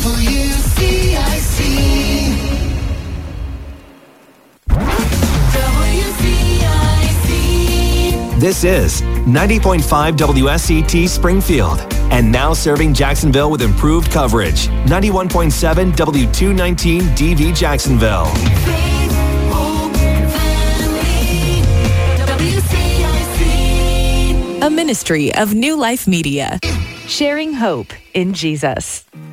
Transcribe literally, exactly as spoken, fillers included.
W C I C. W C I C. This is ninety point five W S E T Springfield. And now serving Jacksonville with improved coverage. ninety-one point seven W two nineteen D V Jacksonville. Faith, hope, family. W C I C. A ministry of New Life Media. Sharing hope in Jesus.